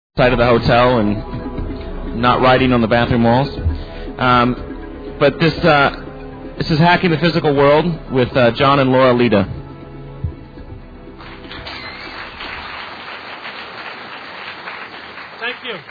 Side of the hotel and not writing on the bathroom walls. But this is Hacking the Physical World with John and Laura Leda. Thank you.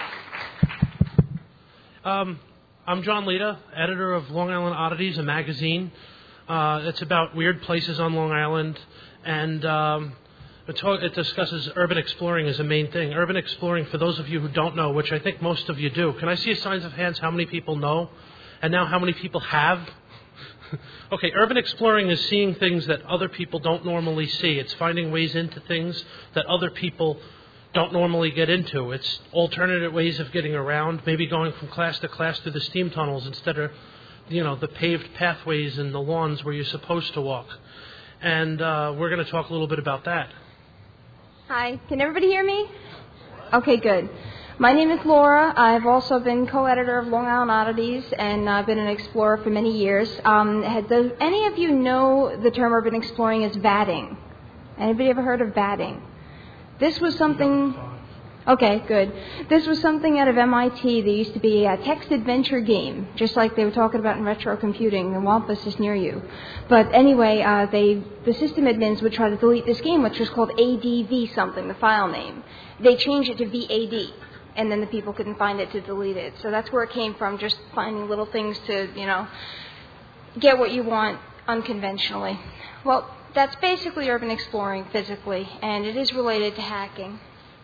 I'm John Leda, editor of Long Island Oddities, a magazine. It's about weird places on Long Island, and it discusses urban exploring as a main thing. Urban exploring, for those of you who don't know, which I think most of you do. Can I see a signs of hands how many people know? And now how many people have? Okay, urban exploring is seeing things that other people don't normally see. It's finding ways into things that other people don't normally get into. It's alternative ways of getting around, maybe going from class to class through the steam tunnels instead of, the paved pathways and the lawns where you're supposed to walk. And we're going to talk a little bit about that. Hi, can everybody hear me? Okay, good. My name is Laura. I've also been co-editor of Long Island Oddities, and I've been an explorer for many years. Does any of you know the term urban exploring is vatting? Anybody ever heard of vatting? This was something... Okay, good. This was something out of MIT. There used to be a text adventure game, just like they were talking about in retro computing. The Wampus is near you. But anyway, the system admins would try to delete this game, which was called ADV something, the file name. They changed it to VAD, and then the people couldn't find it to delete it. So that's where it came from, just finding little things to, get what you want unconventionally. Well, that's basically urban exploring physically, and it is related to hacking.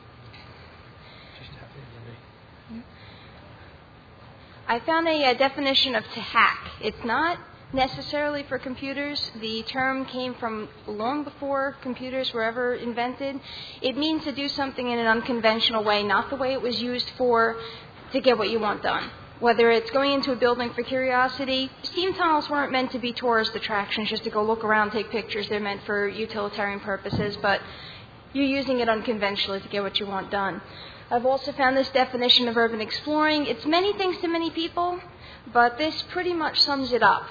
I found a definition of to hack. It's not necessarily for computers. The term came from long before computers were ever invented. It means to do something in an unconventional way, not the way it was used for to get what you want done. Whether it's going into a building for curiosity, steam tunnels weren't meant to be tourist attractions just to go look around, take pictures. They're meant for utilitarian purposes, but you're using it unconventionally to get what you want done. I've also found this definition of urban exploring. It's many things to many people, but this pretty much sums it up.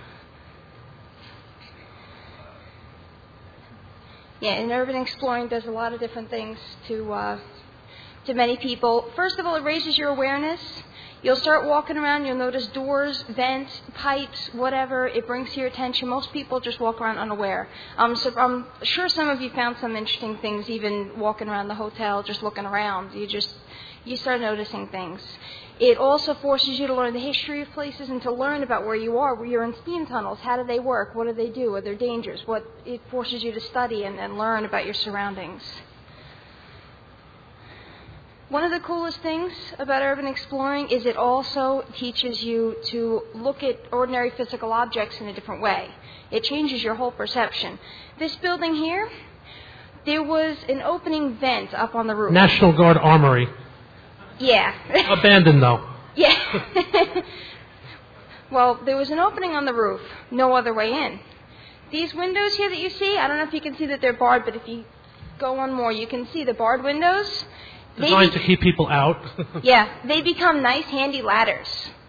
Yeah, and urban exploring does a lot of different things to many people. First of all, it raises your awareness. You'll start walking around, you'll notice doors, vents, pipes, whatever. It brings to your attention. Most people just walk around unaware. So I'm sure some of you found some interesting things even walking around the hotel, just looking around. You start noticing things. It also forces you to learn the history of places and to learn about where you are, where you're in steam tunnels. How do they work? What do they do? Are there dangers? It forces you to study and learn about your surroundings. One of the coolest things about urban exploring is it also teaches you to look at ordinary physical objects in a different way. It changes your whole perception. This building here, there was an opening vent up on the roof. National Guard Armory. Yeah. Abandoned, though. Yeah. Well, there was an opening on the roof, no other way in. These windows here that you see, I don't know if you can see that they're barred, but if you go one more, you can see the barred windows. Designed to keep people out. Yeah, they become nice, handy ladders.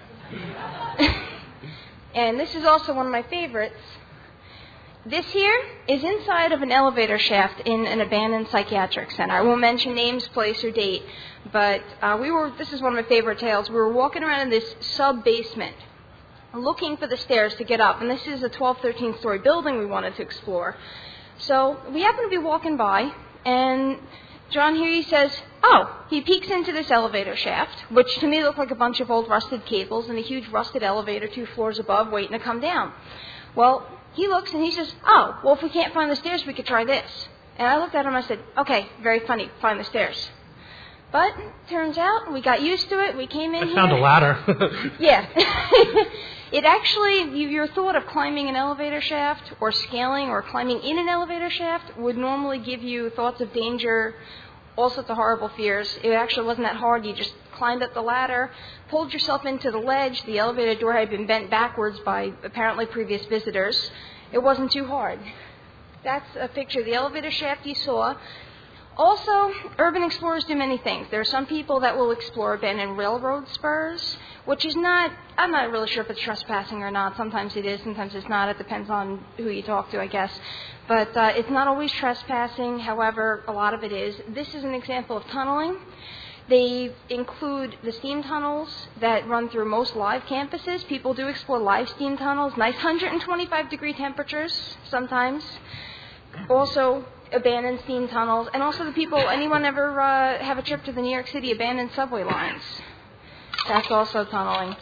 And this is also one of my favorites. This here is inside of an elevator shaft in an abandoned psychiatric center. I won't mention names, place, or date, but this is one of my favorite tales. We were walking around in this sub-basement looking for the stairs to get up, and this is a 12, 13-story building we wanted to explore. So we happened to be walking by, and John here, he says, he peeks into this elevator shaft, which to me looked like a bunch of old rusted cables and a huge rusted elevator 2 floors above waiting to come down. Well, he looks and he says, if we can't find the stairs, we could try this. And I looked at him and I said, okay, very funny, find the stairs. But turns out we got used to it. We came in here. I found a ladder. Yeah. It actually, your thought of climbing an elevator shaft or scaling or climbing in an elevator shaft would normally give you thoughts of danger, all sorts of horrible fears. It actually wasn't that hard. You just climbed up the ladder, pulled yourself into the ledge. The elevator door had been bent backwards by apparently previous visitors. It wasn't too hard. That's a picture of the elevator shaft you saw. Also, urban explorers do many things. There are some people that will explore abandoned railroad spurs, which is not, I'm not really sure if it's trespassing or not. Sometimes it is, sometimes it's not. It depends on who you talk to, I guess. But it's not always trespassing. However, a lot of it is. This is an example of tunneling. They include the steam tunnels that run through most live campuses. People do explore live steam tunnels, nice 125-degree temperatures sometimes. Also, abandoned steam tunnels. And also anyone ever have a trip to the New York City abandoned subway lines? That's also tunneling.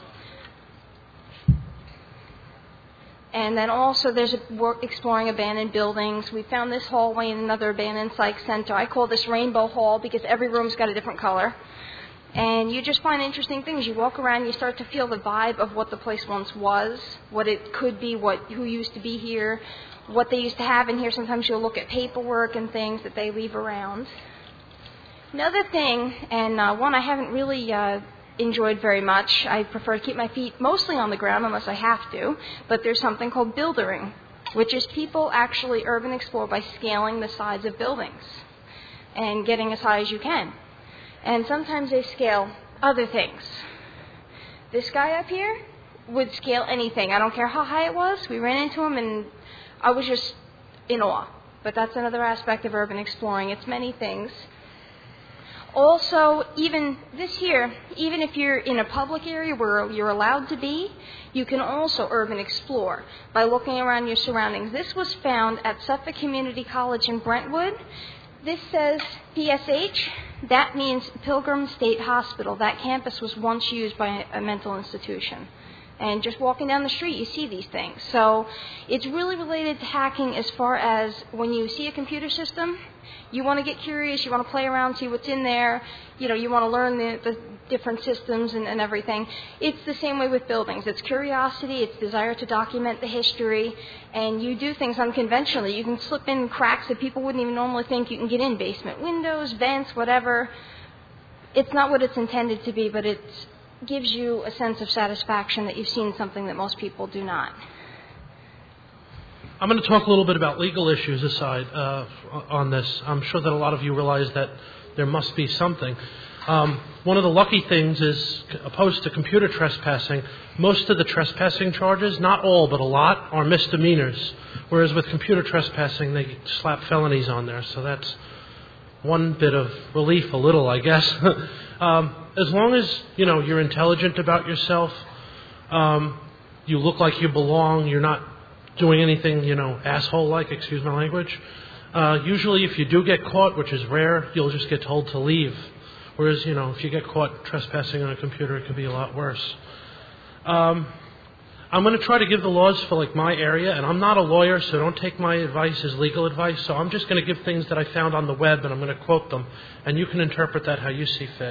And then also there's exploring abandoned buildings. We found this hallway in another abandoned psych center. I call this Rainbow Hall because every room's got a different color. And you just find interesting things. You walk around, you start to feel the vibe of what the place once was, what it could be, who used to be here, what they used to have in here. Sometimes you'll look at paperwork and things that they leave around. Another thing, and one I haven't really enjoyed very much. I prefer to keep my feet mostly on the ground unless I have to, but there's something called buildering, which is people actually urban explore by scaling the sides of buildings and getting as high as you can. And sometimes they scale other things. This guy up here would scale anything. I don't care how high it was. We ran into him and I was just in awe. But that's another aspect of urban exploring. It's many things. Also, even this here, even if you're in a public area where you're allowed to be, you can also urban explore by looking around your surroundings. This was found at Suffolk Community College in Brentwood. This says PSH. That means Pilgrim State Hospital. That campus was once used by a mental institution. And just walking down the street, you see these things. So it's really related to hacking as far as when you see a computer system, you want to get curious, you want to play around, see what's in there, you want to learn the different systems and everything. It's the same way with buildings. It's curiosity, it's desire to document the history, and you do things unconventionally. You can slip in cracks that people wouldn't even normally think you can get in, basement windows, vents, whatever. It's not what it's intended to be, but it gives you a sense of satisfaction that you've seen something that most people do not. I'm going to talk a little bit about legal issues aside on this. I'm sure that a lot of you realize that there must be something. One of the lucky things is, opposed to computer trespassing, most of the trespassing charges, not all but a lot, are misdemeanors. Whereas with computer trespassing, they slap felonies on there. So that's one bit of relief, a little, I guess. As long as, you're intelligent about yourself, you look like you belong, you're not doing anything, asshole-like, excuse my language. Usually if you do get caught, which is rare, you'll just get told to leave. Whereas, if you get caught trespassing on a computer, it can be a lot worse. I'm going to try to give the laws for my area, and I'm not a lawyer, so don't take my advice as legal advice. So I'm just going to give things that I found on the web, and I'm going to quote them, and you can interpret that how you see fit.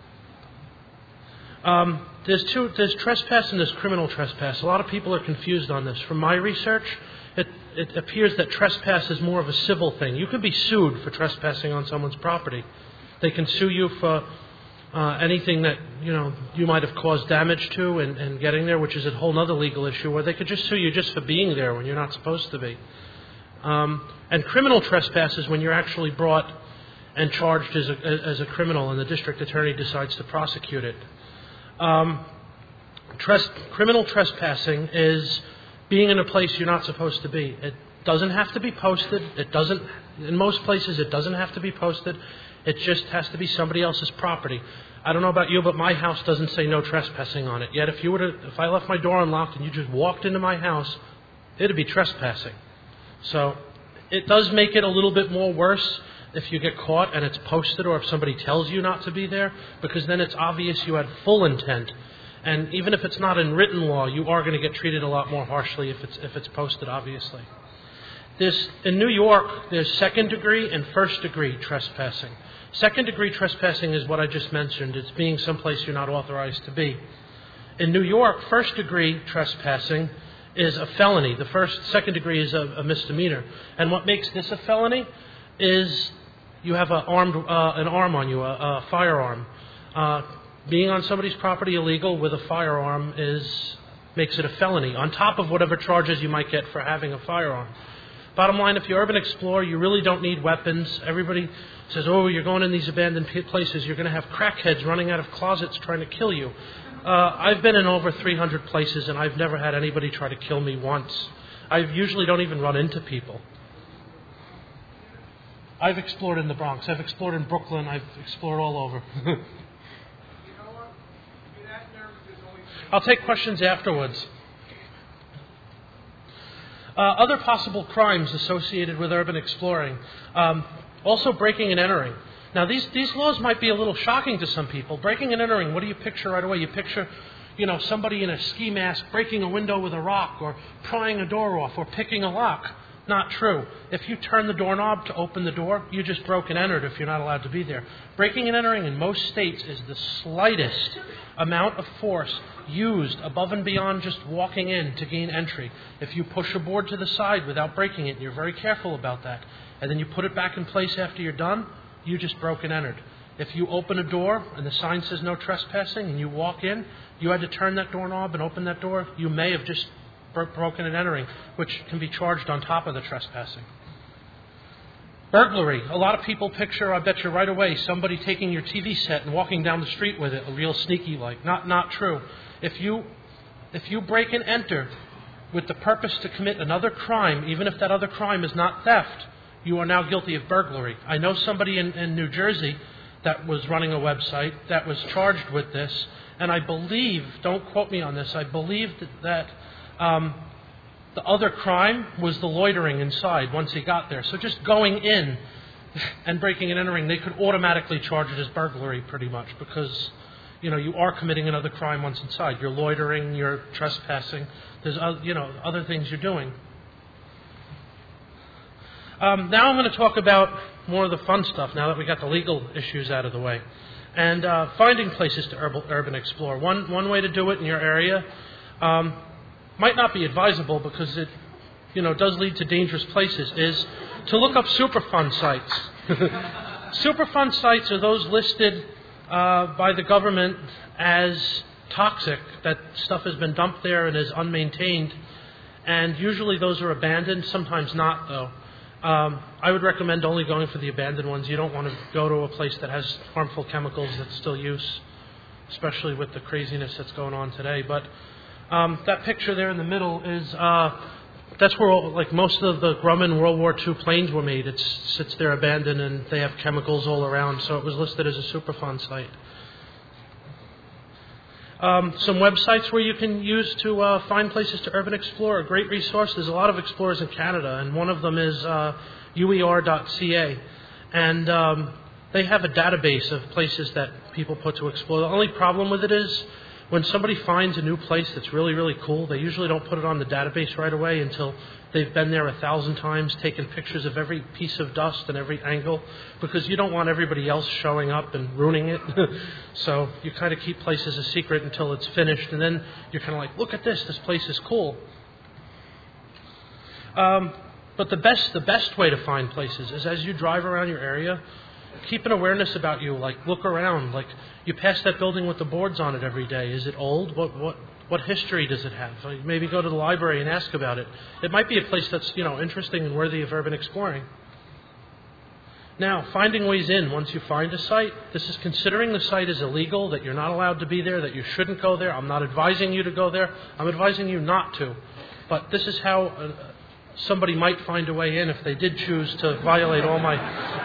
There's trespass and there's criminal trespass. A lot of people are confused on this. From my research, it appears that trespass is more of a civil thing. You could be sued for trespassing on someone's property. They can sue you for anything that you might have caused damage to and getting there, which is a whole other legal issue, or they could just sue you just for being there when you're not supposed to be. And criminal trespass is when you're actually brought and charged as a criminal and the district attorney decides to prosecute it. Criminal trespassing is being in a place you're not supposed to be. It doesn't have to be posted. In most places, it doesn't have to be posted. It just has to be somebody else's property. I don't know about you, but my house doesn't say no trespassing on it. Yet if I left my door unlocked and you just walked into my house, it'd be trespassing. So it does make it a little bit more worse if you get caught and it's posted or if somebody tells you not to be there, because then it's obvious you had full intent. And even if it's not in written law, you are going to get treated a lot more harshly if it's posted, obviously. In New York, there's second-degree and first-degree trespassing. Second-degree trespassing is what I just mentioned. It's being someplace you're not authorized to be. In New York, first-degree trespassing is a felony. Second-degree is a misdemeanor. And what makes this a felony is you have an arm on you, a firearm. Being on somebody's property illegal with a firearm makes it a felony, on top of whatever charges you might get for having a firearm. Bottom line, if you urban explore, you really don't need weapons. Everybody says, you're going in these abandoned places, you're going to have crackheads running out of closets trying to kill you. I've been in over 300 places, and I've never had anybody try to kill me once. I usually don't even run into people. I've explored in the Bronx. I've explored in Brooklyn. I've explored all over. I'll take questions afterwards. Other possible crimes associated with urban exploring. Also breaking and entering. Now, these laws might be a little shocking to some people. Breaking and entering, what do you picture right away? You picture, somebody in a ski mask breaking a window with a rock or prying a door off or picking a lock. Not true. If you turn the doorknob to open the door, you just broke and entered if you're not allowed to be there. Breaking and entering in most states is the slightest amount of force used above and beyond just walking in to gain entry. If you push a board to the side without breaking it, and you're very careful about that, and then you put it back in place after you're done, you just broke and entered. If you open a door and the sign says no trespassing and you walk in, you had to turn that doorknob and open that door, you may have just broken and entering, which can be charged on top of the trespassing. Burglary. A lot of people picture, I bet you right away, somebody taking your TV set and walking down the street with it, a real sneaky like. Not true. If you break and enter with the purpose to commit another crime, even if that other crime is not theft, you are now guilty of burglary. I know somebody in New Jersey that was running a website that was charged with this, and I believe, don't quote me on this, I believe that the other crime was the loitering inside once he got there. So just going in and breaking and entering, they could automatically charge it as burglary pretty much because, you are committing another crime once inside. You're loitering, you're trespassing. There's, other things you're doing. Now I'm going to talk about more of the fun stuff now that we got the legal issues out of the way. And finding places to urban explore. One way to do it in your area might not be advisable because it, does lead to dangerous places, is to look up Superfund sites. Superfund sites are those listed by the government as toxic, that stuff has been dumped there and is unmaintained, and usually those are abandoned, sometimes not though. I would recommend only going for the abandoned ones. You don't want to go to a place that has harmful chemicals that still use, especially with the craziness that's going on today. But that picture there in the middle is, that's where most of the Grumman World War II planes were made. It sits there abandoned and they have chemicals all around, so it was listed as a Superfund site. Some websites where you can use to find places to urban explore. A great resource. There's a lot of explorers in Canada, and one of them is uer.ca. And they have a database of places that people put to explore. The only problem with it is when somebody finds a new place that's really, really cool, they usually don't put it on the database right away until they've been there 1,000 times, taken pictures of every piece of dust and every angle, because you don't want everybody else showing up and ruining it. So you kind of keep places a secret until it's finished, and then you're kind of like, look at this place is cool. But the best way to find places is as you drive around your area, keep an awareness about you. Look around. You pass that building with the boards on it every day. Is it old? What history does it have? Maybe go to the library and ask about it. It might be a place that's interesting and worthy of urban exploring. Now, finding ways in. Once you find a site, this is considering the site is illegal, that you're not allowed to be there, that you shouldn't go there. I'm not advising you to go there. I'm advising you not to. But this is how somebody might find a way in if they did choose to violate all my...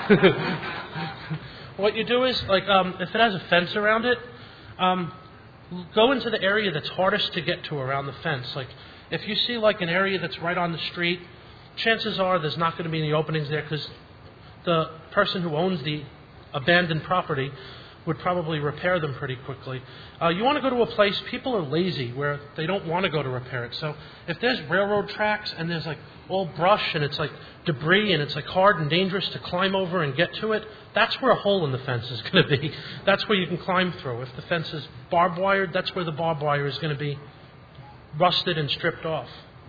What you do is, if it has a fence around it, go into the area that's hardest to get to around the fence. If you see an area that's right on the street, chances are there's not going to be any openings there because the person who owns the abandoned property would probably repair them pretty quickly. You want to go to a place, people are lazy where they don't want to go to repair it. So if there's railroad tracks and there's all brush and it's debris and it's hard and dangerous to climb over and get to it, that's where a hole in the fence is going to be. That's where you can climb through. If the fence is barbed wired, that's where the barbed wire is going to be rusted and stripped off.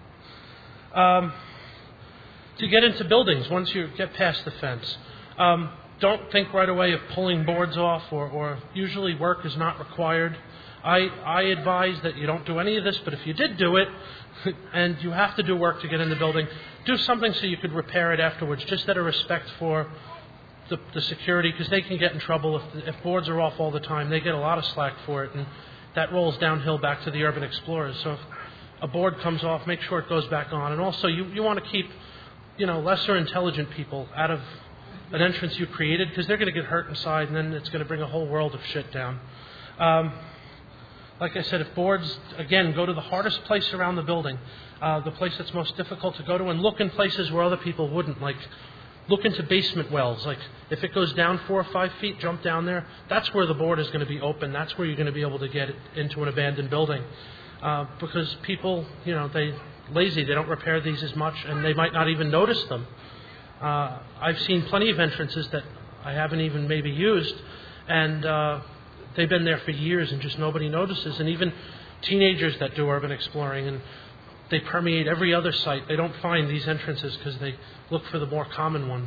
To get into buildings, once you get past the fence, don't think right away of pulling boards off, or usually work is not required. I advise that you don't do any of this, but if you did do it, and you have to do work to get in the building, do something so you could repair it afterwards, just out of respect for the security, because they can get in trouble if boards are off all the time. They get a lot of slack for it, and that rolls downhill back to the urban explorers. So if a board comes off, make sure it goes back on. And also, you want to keep, lesser intelligent people out of an entrance you created, because they're going to get hurt inside, and then it's going to bring a whole world of shit down. like I said, if boards, again, go to the hardest place around the building, the place that's most difficult to go to, and look in places where other people wouldn't, like look into basement wells. Like if it goes down 4 or 5 feet, jump down there. That's where the board is going to be open. That's where you're going to be able to get it into an abandoned building. Because people, they lazy. They don't repair these as much, and they might not even notice them. I've seen plenty of entrances that I haven't even maybe used, and they've been there for years and just nobody notices. And even teenagers that do urban exploring, and they permeate every other site. They don't find these entrances because they look for the more common ones.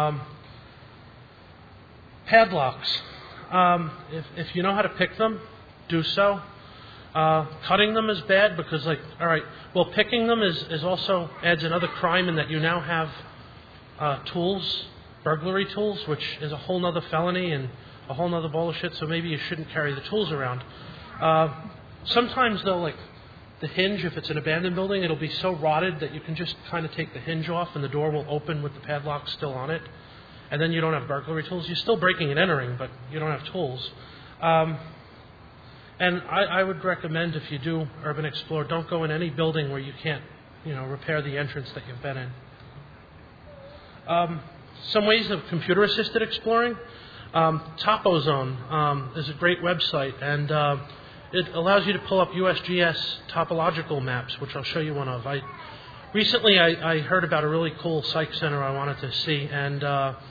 Padlocks. If you know how to pick them, do so. Cutting them is bad because, picking them is also adds another crime in that you now have tools, burglary tools, which is a whole nother felony and a whole nother bowl of shit, so maybe you shouldn't carry the tools around. Sometimes, though, like the hinge, if it's an abandoned building, it'll be so rotted that you can just kind of take the hinge off and the door will open with the padlock still on it. And then you don't have burglary tools. You're still breaking and entering, but you don't have tools. And I would recommend, if you do urban explore, don't go in any building where you can't, repair the entrance that you've been in. Some ways of computer-assisted exploring. TopoZone is a great website, and it allows you to pull up USGS topological maps, which I'll show you one of. Recently I heard about a really cool psych center I wanted to see, and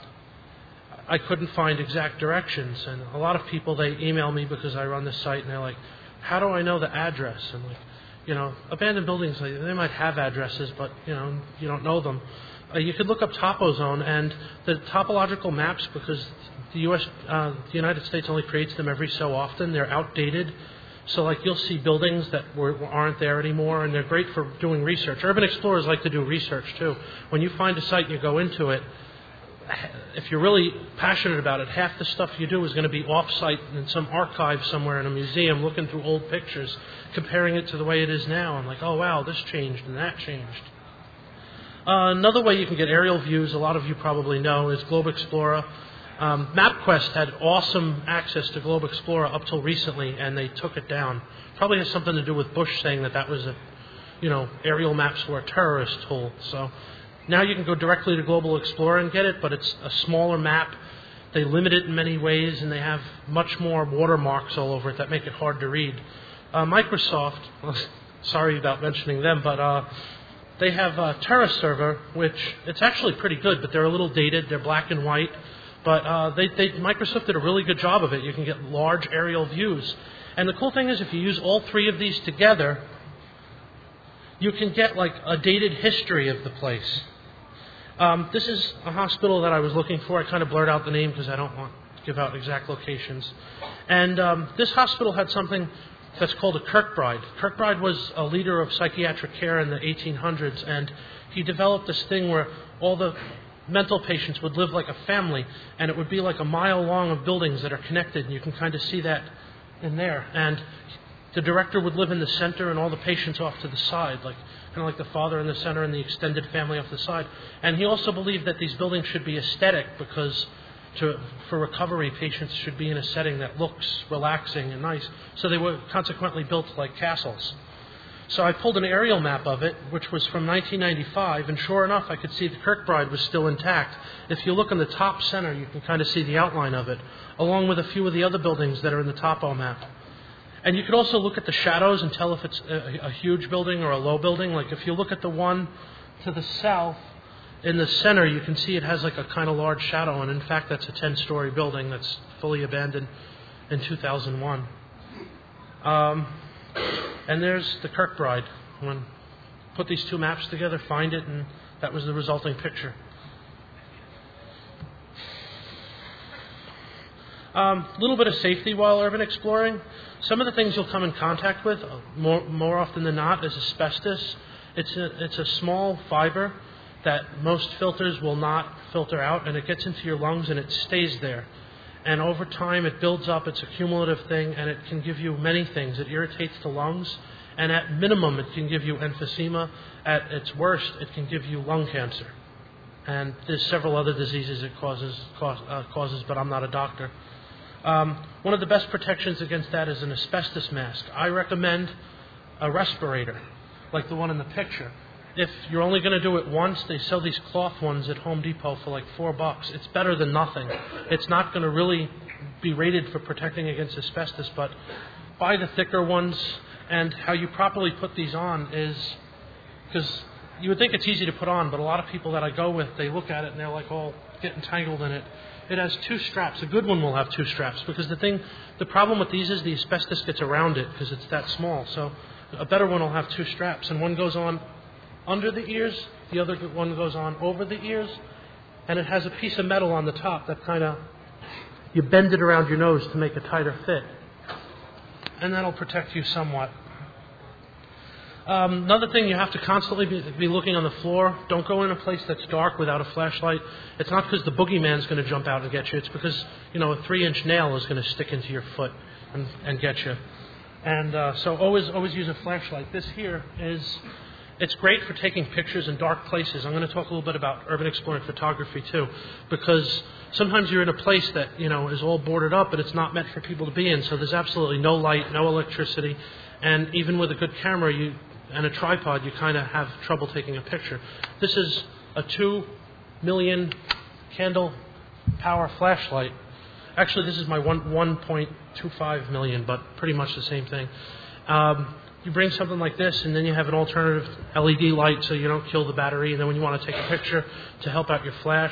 I couldn't find exact directions. And a lot of people, they email me because I run this site, and they're like, how do I know the address? And abandoned buildings, they might have addresses, but you don't know them. You could look up TopoZone, and the topological maps, because the United States only creates them every so often, they're outdated. So you'll see buildings that aren't there anymore, and they're great for doing research. Urban explorers like to do research too. When you find a site and you go into it, if you're really passionate about it, half the stuff you do is going to be off-site in some archive somewhere in a museum, looking through old pictures, comparing it to the way it is now, and oh wow, this changed and that changed. Another way you can get aerial views, a lot of you probably know, is Globe Explorer. MapQuest had awesome access to Globe Explorer up till recently, and they took it down. Probably has something to do with Bush saying that was aerial maps were a terrorist tool. So now you can go directly to Global Explorer and get it, but it's a smaller map. They limit it in many ways, and they have much more watermarks all over it that make it hard to read. Microsoft, sorry about mentioning them, but they have TerraServer, which it's actually pretty good, but they're a little dated. They're black and white. But Microsoft did a really good job of it. You can get large aerial views. And the cool thing is, if you use all three of these together, you can get a dated history of the place. This is a hospital that I was looking for. I kind of blurred out the name because I don't want to give out exact locations. And this hospital had something that's called a Kirkbride. Kirkbride was a leader of psychiatric care in the 1800s, and he developed this thing where all the mental patients would live like a family, and it would be like a mile long of buildings that are connected, and you can kind of see that in there. And the director would live in the center and all the patients off to the side, kind of like the father in the center and the extended family off the side. And he also believed that these buildings should be aesthetic because for recovery, patients should be in a setting that looks relaxing and nice. So they were consequently built like castles. So I pulled an aerial map of it, which was from 1995, and sure enough, I could see the Kirkbride was still intact. If you look in the top center, you can kind of see the outline of it, along with a few of the other buildings that are in the topo map. And you could also look at the shadows and tell if it's a huge building or a low building. If you look at the one to the south, in the center, you can see it has a kind of large shadow, and in fact, that's a 10-story building that's fully abandoned in 2001. And there's the Kirkbride. Put these two maps together, find it, and that was the resulting picture. Little bit of safety while urban exploring. Some of the things you'll come in contact with, more often than not, is asbestos. It's a small fiber that most filters will not filter out, and it gets into your lungs and it stays there. And over time it builds up, it's a cumulative thing, and it can give you many things. It irritates the lungs, and at minimum it can give you emphysema. At its worst, it can give you lung cancer. And there's several other diseases it causes, but I'm not a doctor. One of the best protections against that is an asbestos mask. I recommend a respirator, like the one in the picture. If you're only going to do it once, they sell these cloth ones at Home Depot for like $4. It's better than nothing. It's not going to really be rated for protecting against asbestos, but buy the thicker ones. And how you properly put these on is, because you would think it's easy to put on, but a lot of people that I go with, they look at it and they're like all getting tangled in it. It has 2 straps. A good one will have 2 straps, because the problem with these is the asbestos gets around it because it's that small. So a better one will have 2 straps, and one goes on under the ears, the other one goes on over the ears, and it has a piece of metal on the top that kind of, you bend it around your nose to make a tighter fit. And that'll protect you somewhat. Another thing, you have to constantly be looking on the floor. Don't go in a place that's dark without a flashlight. It's not because the boogeyman's going to jump out and get you. It's because, a 3-inch nail is going to stick into your foot and get you. And so always use a flashlight. This here it's great for taking pictures in dark places. I'm going to talk a little bit about urban exploring photography too, because sometimes you're in a place that, is all boarded up, but it's not meant for people to be in. So there's absolutely no light, no electricity, and even with a good camera and a tripod, you kind of have trouble taking a picture. This is a 2 million candle power flashlight. Actually, this is my 1.25 million, but pretty much the same thing. You bring something like this, and then you have an alternative LED light so you don't kill the battery, and then when you want to take a picture to help out your flash.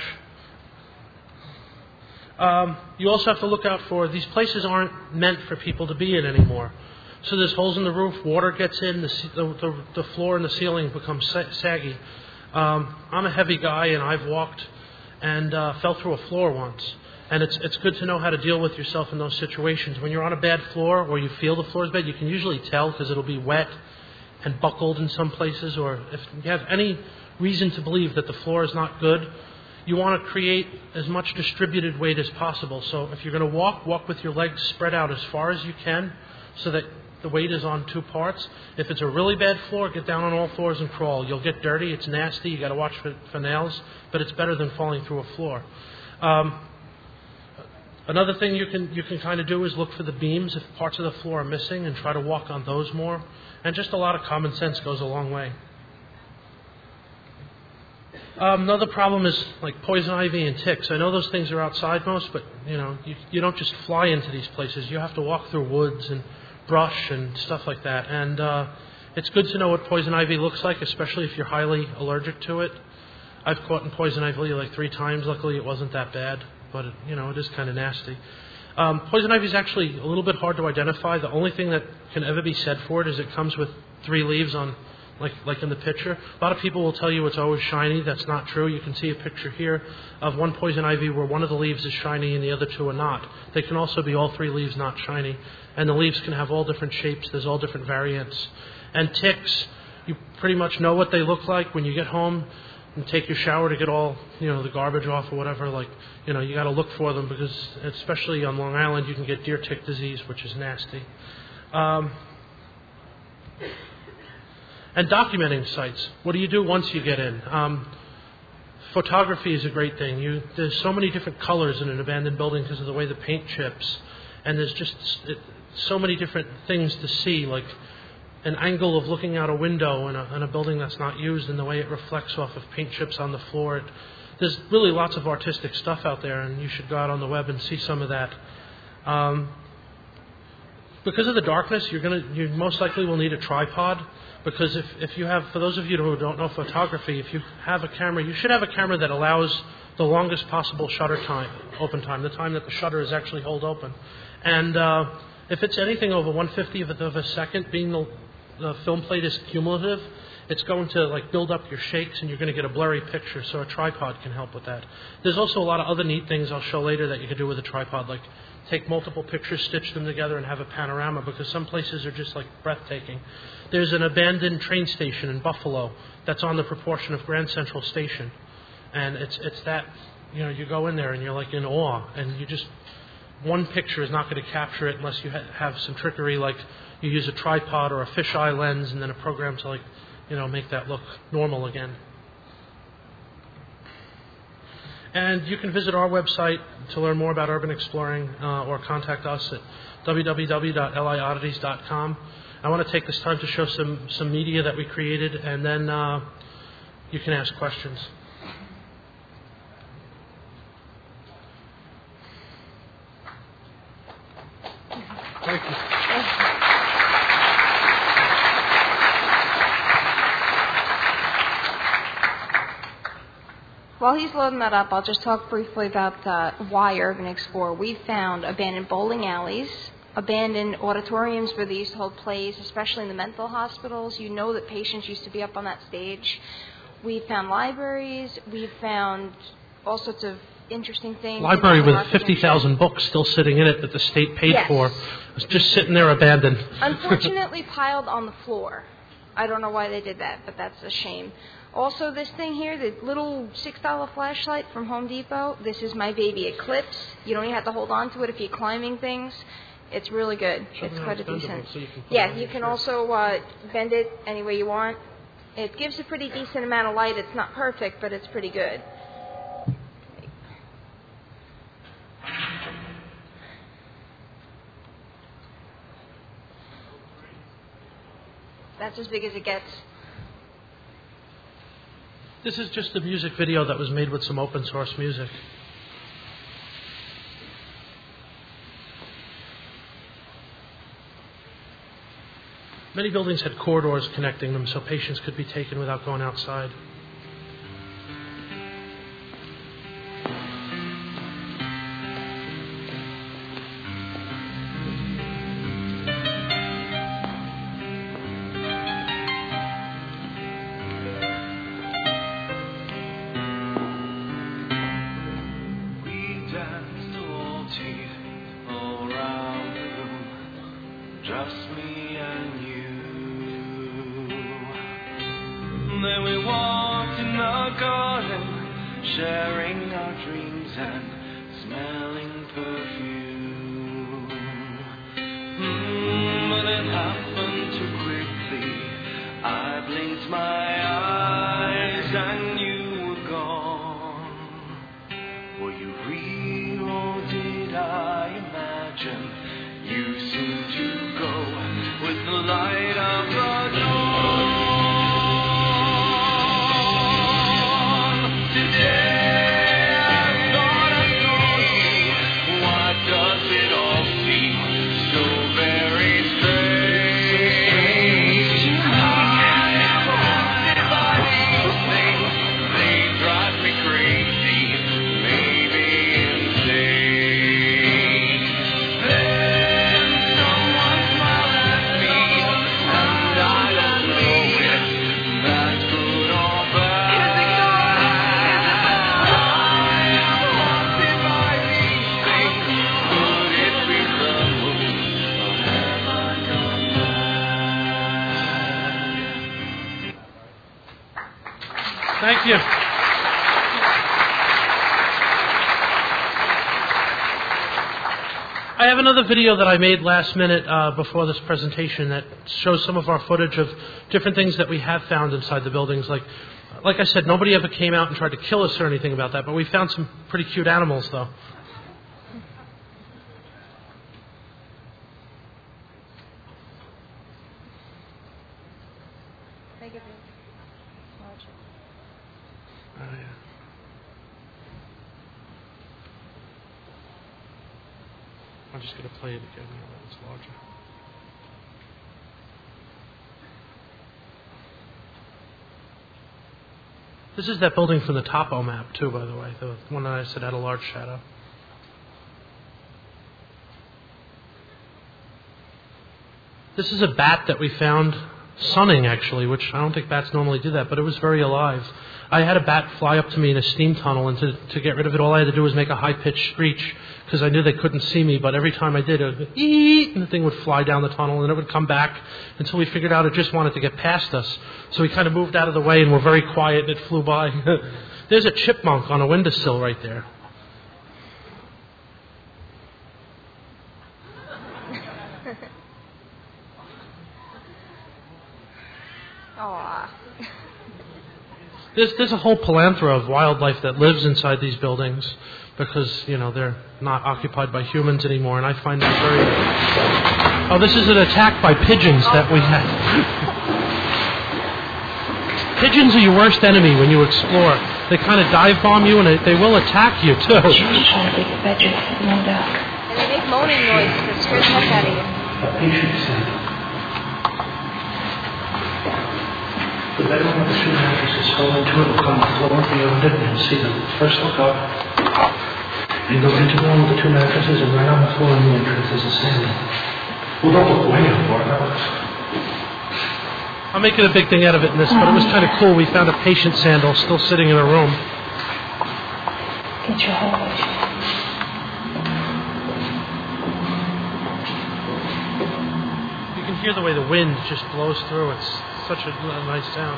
You also have to look out for, these places aren't meant for people to be in anymore. So there's holes in the roof, water gets in, the floor and the ceiling becomes saggy. I'm a heavy guy, and I've walked and fell through a floor once. And it's good to know how to deal with yourself in those situations. When you're on a bad floor or you feel the floor is bad, you can usually tell because it'll be wet and buckled in some places. Or if you have any reason to believe that the floor is not good, you want to create as much distributed weight as possible. So if you're going to walk with your legs spread out as far as you can so that the weight is on 2 parts. If it's a really bad floor, get down on all fours and crawl. You'll get dirty. It's nasty. You got to watch for nails, but it's better than falling through a floor. Another thing you can kind of do is look for the beams if parts of the floor are missing and try to walk on those more. And just a lot of common sense goes a long way. Another problem is like poison ivy and ticks. I know those things are outside most, but you don't just fly into these places. You have to walk through woods and brush and stuff like that. And it's good to know what poison ivy looks like, especially if you're highly allergic to it. I've caught in poison ivy like 3 times. Luckily, it wasn't that bad. But it is kind of nasty. Poison ivy is actually a little bit hard to identify. The only thing that can ever be said for it is it comes with 3 leaves on, like in the picture. A lot of people will tell you it's always shiny. That's not true. You can see a picture here of one poison ivy where one of the leaves is shiny and the other 2 are not. They can also be all 3 leaves not shiny. And the leaves can have all different shapes. There's all different variants. And ticks, you pretty much know what they look like when you get home and take your shower to get all, the garbage off or whatever. You got to look for them because, especially on Long Island, you can get deer tick disease, which is nasty. And documenting sites. What do you do once you get in? Photography is a great thing. There's so many different colors in an abandoned building because of the way the paint chips. And there's just so many different things to see, like an angle of looking out a window in a building that's not used and the way it reflects off of paint chips on the floor. There's really lots of artistic stuff out there, and you should go out on the web and see some of that. Because of the darkness, you most likely will need a tripod, because if you have, for those of you who don't know photography, if you have a camera, you should have a camera that allows the longest possible shutter time, open time, the time that the shutter is actually hold open. And if it's anything over 1/50th of a second, being the film plate is cumulative, it's going to build up your shakes and you're going to get a blurry picture, so a tripod can help with that. There's also a lot of other neat things I'll show later that you can do with a tripod, like take multiple pictures, stitch them together, and have a panorama, because some places are just breathtaking. There's an abandoned train station in Buffalo that's on the proportion of Grand Central Station, and it's that, you go in there and you're in awe, and one picture is not going to capture it unless you have some trickery, like you use a tripod or a fisheye lens and then a program to make that look normal again. And you can visit our website to learn more about urban exploring or contact us at www.lioddities.com. I want to take this time to show some media that we created, and then you can ask questions. Thank you. While he's loading that up, I'll just talk briefly about why Urban Explorer. We found abandoned bowling alleys, abandoned auditoriums where they used to hold plays, especially in the mental hospitals. You know that patients used to be up on that stage. We found libraries. We found all sorts of interesting things. Library with 50,000 books still sitting in it that the state paid for. It's just sitting there abandoned. Unfortunately piled on the floor. I don't know why they did that, but that's a shame. Also, this thing here, the little $6 flashlight from Home Depot, this is my baby Eclipse. You don't even have to hold on to it if you're climbing things. It's really good. It's quite a decent. So you can also bend it any way you want. It gives a pretty decent amount of light. It's not perfect, but it's pretty good. That's as big as it gets. This is just a music video that was made with some open source music. Many buildings had corridors connecting them so patients could be taken without going outside. Thank you. I have another video that I made last minute before this presentation that shows some of our footage of different things that we have found inside the buildings. Like I said, nobody ever came out and tried to kill us or anything about that, but we found some pretty cute animals, though. I'm just going to play it again now that it's larger. This is that building from the topo map, too, by the way, the one that I said had a large shadow. This is a bat that we found sunning, actually, which I don't think bats normally do that, but it was very alive. I had a bat fly up to me in a steam tunnel, and to get rid of it, all I had to do was make a high-pitched screech, because I knew they couldn't see me, but every time I did, it would eeet, and the thing would fly down the tunnel, and it would come back until we figured out it just wanted to get past us. So we kind of moved out of the way, and we're very quiet, and it flew by. There's a chipmunk on a windowsill right there. Aw. There's a whole palanthra of wildlife that lives inside these buildings because, they're not occupied by humans anymore, and I find that very... Oh, this is an attack by pigeons that we had. Pigeons are your worst enemy when you explore. They kind of dive bomb you, and they will attack you, too. And they make moaning noises that scare the heck out of you. The bedroom with the 2 mattresses fell into it, look on the floor, you opened it, and you'll see them. First look up, and go into the one with the 2 mattresses, and right on the floor in the entrance is a sandal. Well, don't look way up for it, I'm making a big thing out of it in this, but it was kind of cool. We found a patient sandal still sitting in a room. Get your hold. You can hear the way the wind just blows through. It's such a nice sound.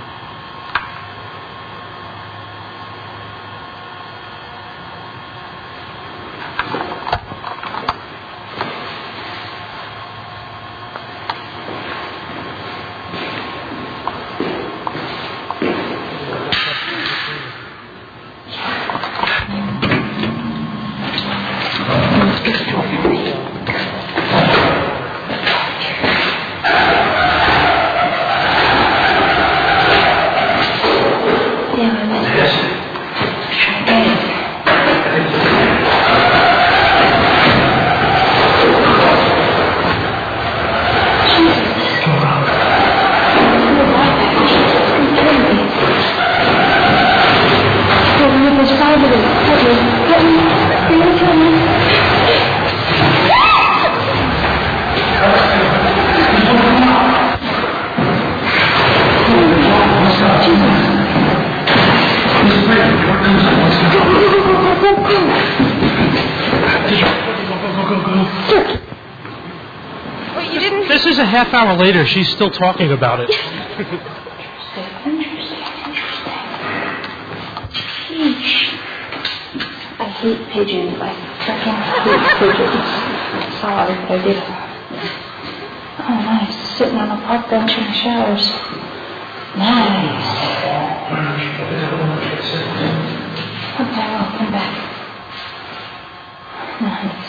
This is a half hour later. She's still talking about it. Interesting. I hate pigeons. I freaking hate pigeons. Sorry, I did. Oh, nice. Sitting on a park bench in the showers. Nice. Okay, I'll come back. Nice.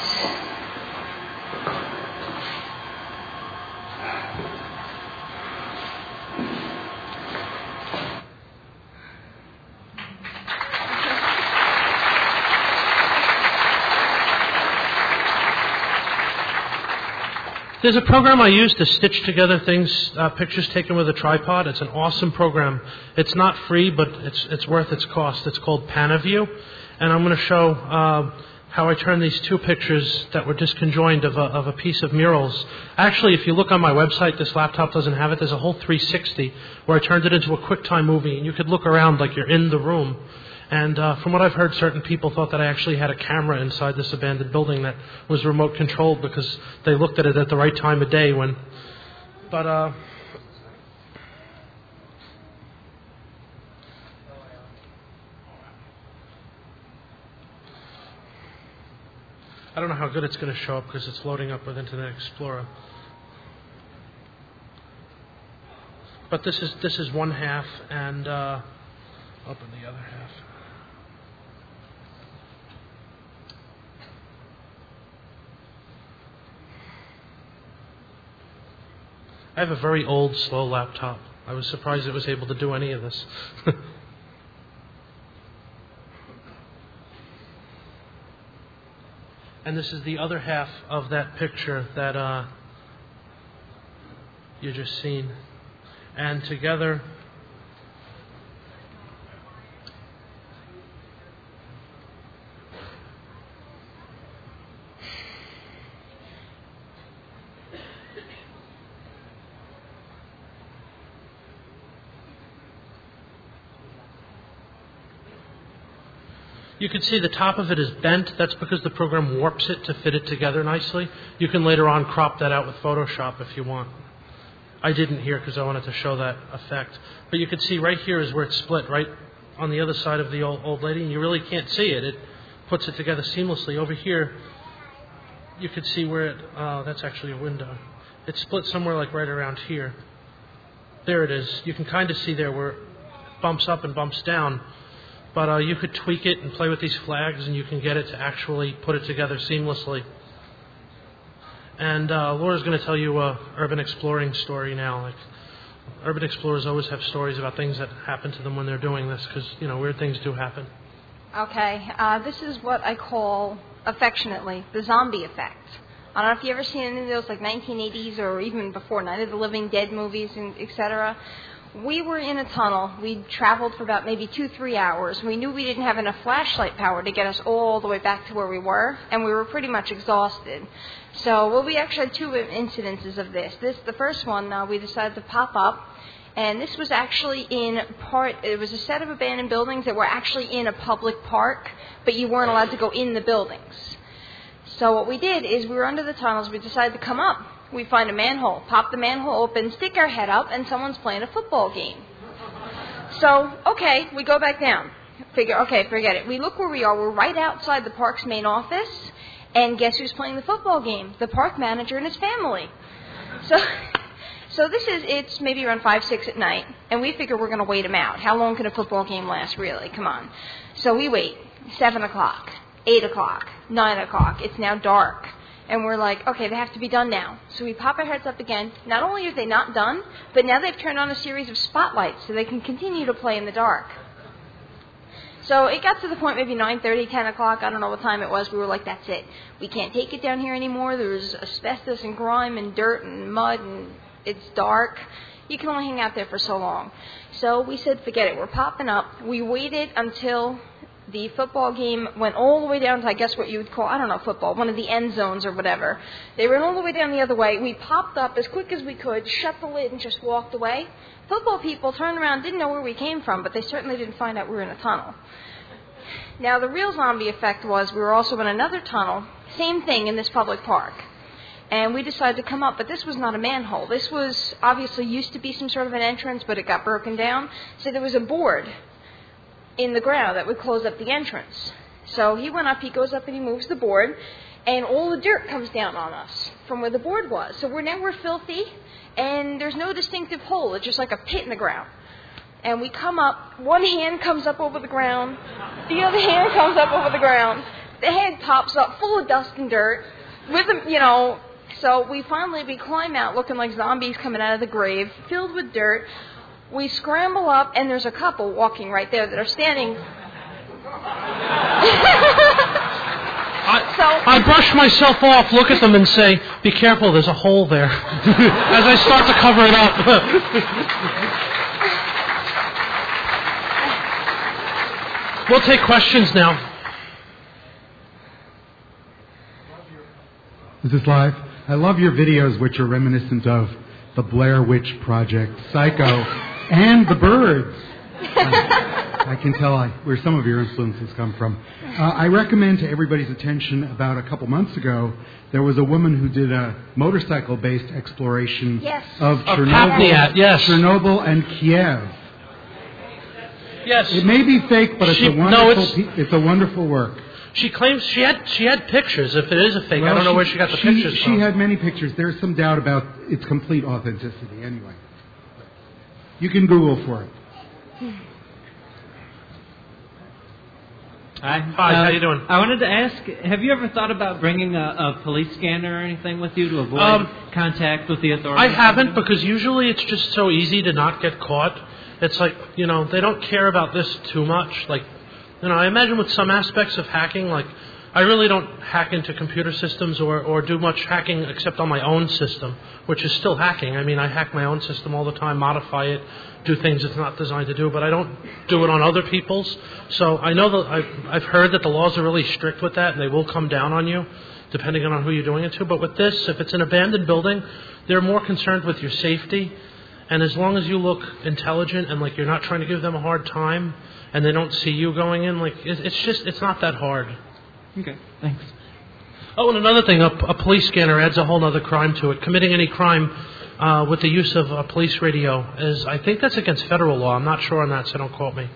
There's a program I use to stitch together things, pictures taken with a tripod. It's an awesome program. It's not free, but it's worth its cost. It's called Panaview, and I'm going to show how I turned these 2 pictures that were disconjoined of a piece of murals. Actually, if you look on my website, this laptop doesn't have it. There's a whole 360 where I turned it into a QuickTime movie, and you could look around like you're in the room. And from what I've heard, certain people thought that I actually had a camera inside this abandoned building that was remote controlled because they looked at it at the right time of day when... But, I don't know how good it's going to show up because it's loading up with Internet Explorer. But this is one half, and open the other half. I have a very old, slow laptop. I was surprised it was able to do any of this. And this is the other half of that picture that you just seen. And together, you can see the top of it is bent. That's because the program warps it to fit it together nicely. You can later on crop that out with Photoshop if you want. I didn't here because I wanted to show that effect. But you can see right here is where it's split, right on the other side of the old lady, and you really can't see it. It puts it together seamlessly. Over here, you can see where it... that's actually a window. It's split somewhere like right around here. There it is. You can kind of see there where bumps up and bumps down. But you could tweak it and play with these flags, and you can get it to actually put it together seamlessly. And Laura's going to tell you a urban exploring story now. Like, urban explorers always have stories about things that happen to them when they're doing this, because weird things do happen. Okay, this is what I call affectionately the zombie effect. I don't know if you ever seen any of those like 1980s or even before Night of the Living Dead movies and etc. We were in a tunnel. We traveled for about maybe 2-3 hours. We knew we didn't have enough flashlight power to get us all the way back to where we were, and we were pretty much exhausted. So, we actually had 2 incidences of this. The first one, we decided to pop up, and this was actually it was a set of abandoned buildings that were actually in a public park, but you weren't allowed to go in the buildings. So what we did is we were under the tunnels. We decided to come up. We find a manhole, pop the manhole open, stick our head up, and someone's playing a football game. So, okay, we go back down. Forget it. We look where we are. We're right outside the park's main office, and guess who's playing the football game? The park manager and his family. So it's maybe around 5, 6 at night, and we figure we're going to wait him out. How long can a football game last, really? Come on. So we wait. 7 o'clock, 8 o'clock, 9 o'clock. It's now dark. And we're like, okay, they have to be done now. So we pop our heads up again. Not only are they not done, but now they've turned on a series of spotlights so they can continue to play in the dark. So it got to the point maybe 9:30, 10 o'clock, I don't know what time it was. We were like, that's it. We can't take it down here anymore. There was asbestos and grime and dirt and mud, and it's dark. You can only hang out there for so long. So we said, forget it. We're popping up. We waited until the football game went all the way down to, I guess what you would call, I don't know, football, one of the end zones or whatever. They ran all the way down the other way. We popped up as quick as we could, shut the lid, and just walked away. Football people turned around, didn't know where we came from, but they certainly didn't find out we were in a tunnel. Now, the real zombie effect was we were also in another tunnel, same thing in this public park. And we decided to come up, but this was not a manhole. This was obviously used to be some sort of an entrance, but it got broken down. So there was a board in the ground that would close up the entrance. So he went up, he goes up and he moves the board, and all the dirt comes down on us from where the board was. So we're filthy, and there's no distinctive hole. It's just like a pit in the ground. And we come up, one hand comes up over the ground, the other hand comes up over the ground, the head pops up full of dust and dirt, so we climb out looking like zombies coming out of the grave, filled with dirt. We scramble up, and there's a couple walking right there that are standing. I brush myself off, look at them, and say, be careful, there's a hole there, as I start to cover it up. We'll take questions now. Is this live? I love your videos, which are reminiscent of the Blair Witch Project, Psycho, and The Birds. I can tell where some of your influences come from. I recommend to everybody's attention, about a couple months ago, there was a woman who did a motorcycle-based exploration of Chernobyl and Kiev. Yes. It may be fake, but it's a wonderful work. She claims she had pictures. If it is a fake, I don't know where she got the pictures from. She had many pictures. There's some doubt about its complete authenticity. Anyway, you can Google for it. Hi, how you doing? I wanted to ask, have you ever thought about bringing a police scanner or anything with you to avoid contact with the authorities? I haven't, because usually it's just so easy to not get caught. It's like, they don't care about this too much. Like, I imagine with some aspects of hacking, like, I really don't hack into computer systems or do much hacking except on my own system, which is still hacking. I mean, I hack my own system all the time, modify it, do things it's not designed to do, but I don't do it on other people's. So I know that I've heard that the laws are really strict with that, and they will come down on you, depending on who you're doing it to. But with this, if it's an abandoned building, they're more concerned with your safety. And as long as you look intelligent and like you're not trying to give them a hard time, and they don't see you going in, like it's not that hard. Okay, thanks. Oh, and another thing, a police scanner adds a whole other crime to it. Committing any crime with the use of a police radio I think that's against federal law. I'm not sure on that, so don't quote me.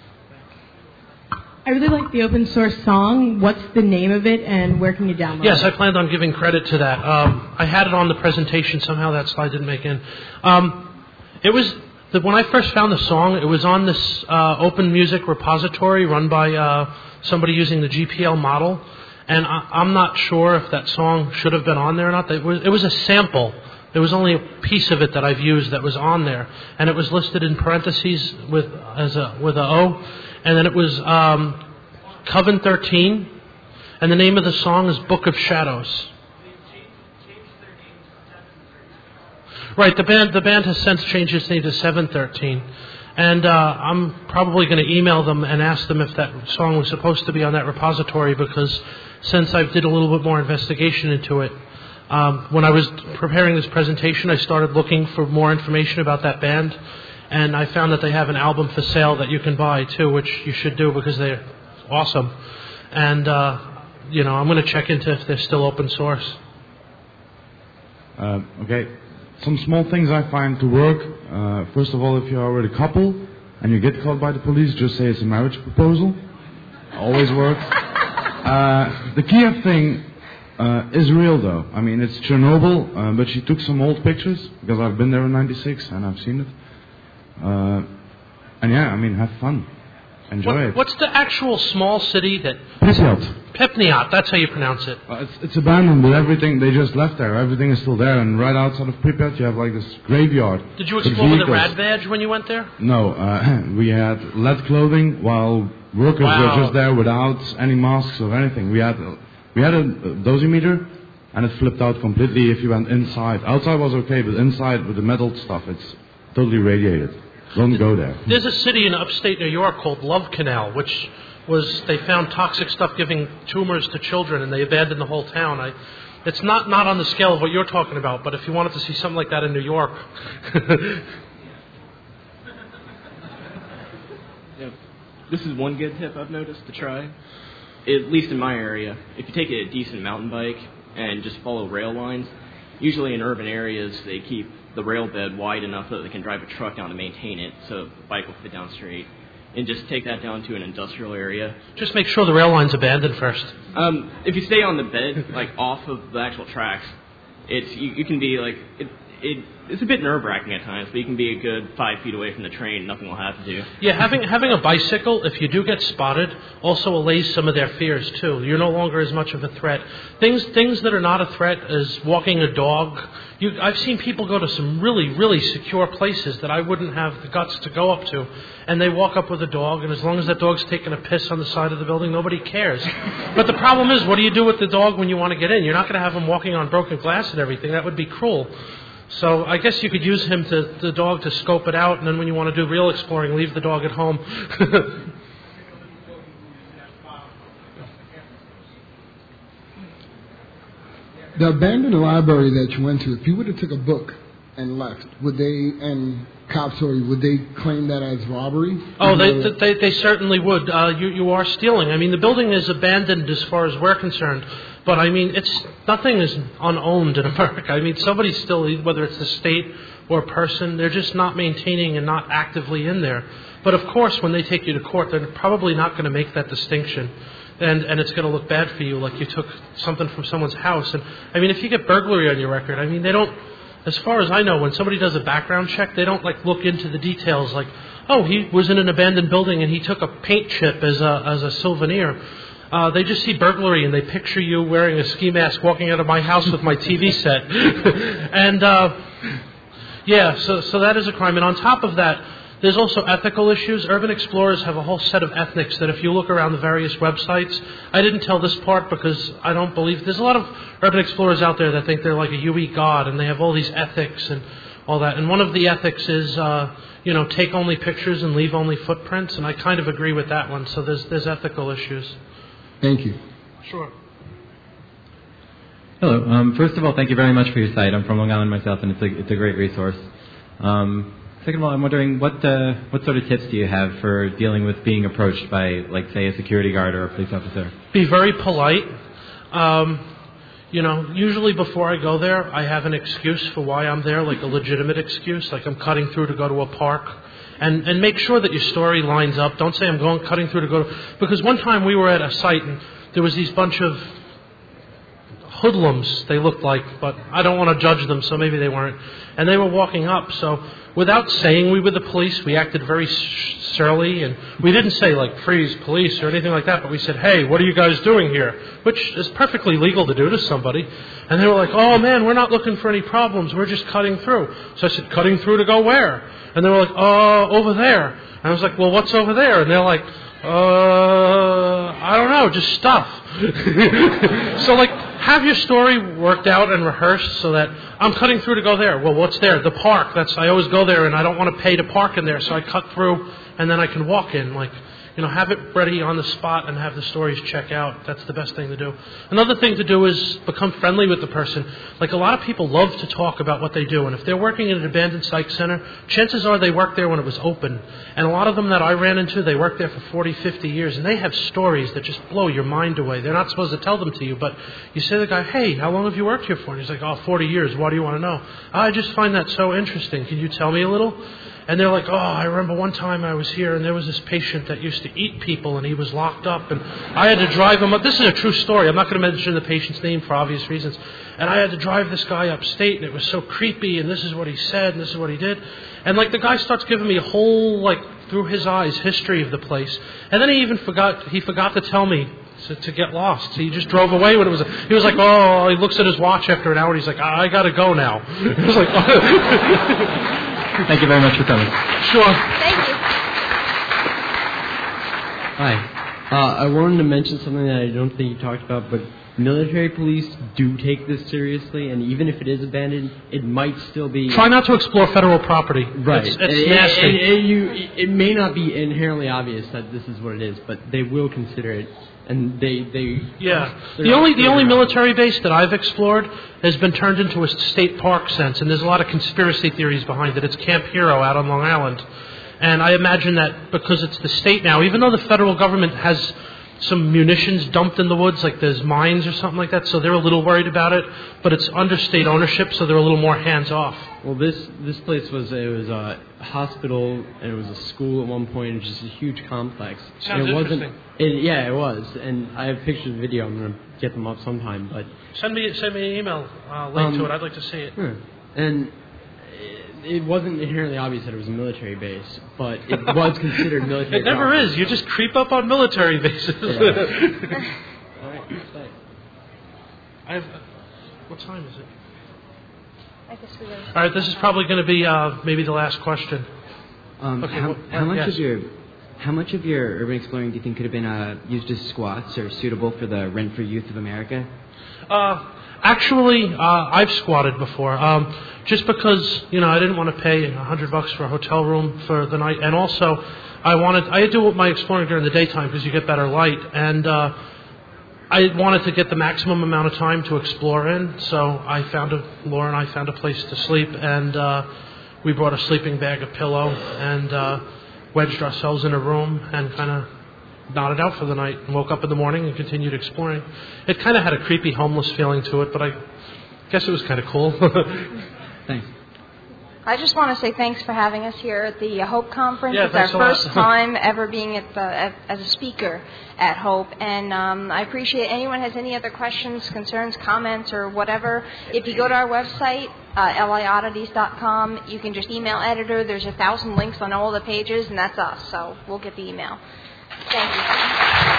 I really like the open source song. What's the name of it, and where can you download it? Yes, I planned on giving credit to that. I had it on the presentation. Somehow that slide didn't make in. When I first found the song, it was on this open music repository run by somebody using the GPL model, and I'm not sure if that song should have been on there or not. It was a sample. There was only a piece of it that I've used that was on there, and it was listed in parentheses with a O, and then it was Coven 13, and the name of the song is Book of Shadows. Right, the band has since changed its name to 713, and I'm probably going to email them and ask them if that song was supposed to be on that repository, because since I did a little bit more investigation into it, when I was preparing this presentation, I started looking for more information about that band, and I found that they have an album for sale that you can buy too, which you should do because they're awesome. And I'm going to check into if they're still open source. Okay. Some small things I find to work. First of all, if you're already a couple and you get caught by the police, just say it's a marriage proposal. Always works. The Kiev thing is real, though. I mean, it's Chernobyl, but she took some old pictures because I've been there in '96 and I've seen it. And yeah, I mean, have fun. Enjoy it. What's the actual small city that... Pripyat, that's how you pronounce it. It's abandoned, but everything, they just left there. Everything is still there, and right outside of Pripyat you have like this graveyard. Did you explore with a rad badge when you went there? No, we had lead clothing while workers were just there without any masks or anything. We had a dosimeter, and it flipped out completely if you went inside. Outside was okay, but inside with the metal stuff, it's totally radiated. Don't go there. There's a city in upstate New York called Love Canal, which they found toxic stuff giving tumors to children, and they abandoned the whole town. It's not on the scale of what you're talking about, but if you wanted to see something like that in New York... This is one good tip I've noticed to try, at least in my area. If you take a decent mountain bike and just follow rail lines, usually in urban areas they keep the rail bed wide enough that they can drive a truck down to maintain it, so the bike will fit down straight. And just take that down to an industrial area. Just make sure the rail line's abandoned first. If you stay on the bed, like off of the actual tracks, you can be like it's a bit nerve-wracking at times, but you can be a good 5 feet away from the train. Nothing will happen to you. Yeah, having a bicycle, if you do get spotted, also allays some of their fears too. You're no longer as much of a threat. Things that are not a threat is walking a dog. I've seen people go to some really, really secure places that I wouldn't have the guts to go up to, and they walk up with a dog, and as long as that dog's taking a piss on the side of the building, nobody cares. But the problem is, what do you do with the dog when you want to get in? You're not going to have him walking on broken glass and everything. That would be cruel. So I guess you could use the dog to scope it out, and then when you want to do real exploring, leave the dog at home. The abandoned library that you went to, if you would have took a book and left, would cops would they claim that as robbery? Oh, they certainly would. You are stealing. I mean, the building is abandoned as far as we're concerned. But, I mean, nothing is unowned in America. I mean, somebody's still, whether it's the state or a person, they're just not maintaining and not actively in there. But, of course, when they take you to court, they're probably not going to make that distinction. And it's going to look bad for you, like you took something from someone's house. And, I mean, if you get burglary on your record, I mean, they don't, as far as I know, when somebody does a background check, they don't, look into the details like, oh, he was in an abandoned building and he took a paint chip as a souvenir. They just see burglary and they picture you wearing a ski mask walking out of my house with my TV set. And, so that is a crime. And on top of that, there's also ethical issues. Urban explorers have a whole set of ethics that if you look around the various websites, I didn't tell this part because I don't believe, there's a lot of urban explorers out there that think they're like a UE god and they have all these ethics and all that. And one of the ethics is, take only pictures and leave only footprints. And I kind of agree with that one. So there's ethical issues. Thank you. Sure. Hello. First of all, thank you very much for your site. I'm from Long Island myself, and it's a great resource. Second of all, I'm wondering what sort of tips do you have for dealing with being approached by, say, a security guard or a police officer? Be very polite. Usually before I go there, I have an excuse for why I'm there, like a legitimate excuse, like I'm cutting through to go to a park. And make sure that your story lines up. Don't say I'm cutting through to go to... Because one time we were at a site and there was these bunch of hoodlums, they looked like, but I don't want to judge them, so maybe they weren't. And they were walking up, so without saying we were the police, we acted very surly, and we didn't say, like, freeze police or anything like that, but we said, hey, what are you guys doing here? Which is perfectly legal to do to somebody. And they were like, oh, man, we're not looking for any problems. We're just cutting through. So I said, cutting through to go where? And they were like, over there. And I was like, well, what's over there? And they're like, I don't know, just stuff. So, like, have your story worked out and rehearsed so that I'm cutting through to go there. Well, what's there? The park. I always go there, and I don't want to pay to park in there, so I cut through, and then I can walk in. Like, have it ready on the spot and have the stories check out. That's the best thing to do. Another thing to do is become friendly with the person. Like, a lot of people love to talk about what they do, and if they're working in an abandoned psych center, chances are they worked there when it was open. And a lot of them that I ran into, they worked there for 40, 50 years, and they have stories that just blow your mind away. They're not supposed to tell them to you, but you say to the guy, hey, how long have you worked here for? And he's like, 40 years. Why do you want to know? I just find that so interesting. Can you tell me a little? And they're like, I remember one time I was here and there was this patient that used to eat people and he was locked up and I had to drive him up. This is a true story. I'm not going to mention the patient's name for obvious reasons. And I had to drive this guy upstate and it was so creepy and this is what he said and this is what he did. And like the guy starts giving me a whole, like, through his eyes, history of the place. And then he forgot to tell me to get lost. So he just drove away when it was, he was like, he looks at his watch after an hour and he's like, I got to go now. It was like, Thank you very much for coming. Sure. Thank you. Hi. I wanted to mention something that I don't think you talked about, but military police do take this seriously, and even if it is abandoned, it might still be... Try not to explore federal proproperty. Right. It's nasty. It may not be inherently obvious that this is what it is, but they will consider it. And yeah. The only military base that I've explored has been turned into a state park sense, and there's a lot of conspiracy theories behind it. It's Camp Hero out on Long Island. And I imagine that because it's the state now, even though the federal government has some munitions dumped in the woods, like there's mines or something like that, so they're a little worried about it, but it's under state ownership, so they're a little more hands-off. Well, this place was a hospital, and it was a school at one point, and just a huge complex. Sounds interesting. It was, and I have pictures and video. I'm going to get them up sometime, but... Send me an email link to it. I'd like to see it. And it wasn't inherently obvious that it was a military base, but it was considered military. It never is. You just creep up on military bases. Yeah. All right. What time is it? I guess we are. All right. This is probably going to be maybe the last question. Okay. How much of your urban exploring do you think could have been used as squats or suitable for the Rent for Youth of America? Actually, I've squatted before, just because, I didn't want to pay $100 for a hotel room for the night, and also I do my exploring during the daytime because you get better light, and I wanted to get the maximum amount of time to explore in, so Laura and I found a place to sleep, and we brought a sleeping bag, a pillow, and wedged ourselves in a room and kind of nodded out for the night and woke up in the morning and continued exploring. It kind of had a creepy homeless feeling to it, but I guess it was kind of cool. Thanks. I just want to say thanks for having us here at the Hope Conference. Yeah, it's our first lot. time ever being as a speaker at Hope, and I appreciate anyone has any other questions, concerns, comments, or whatever. If you go to our website, lioddities.com, you can just email editor. There's 1,000 links on all the pages, and that's us, so we'll get the email. Thank you.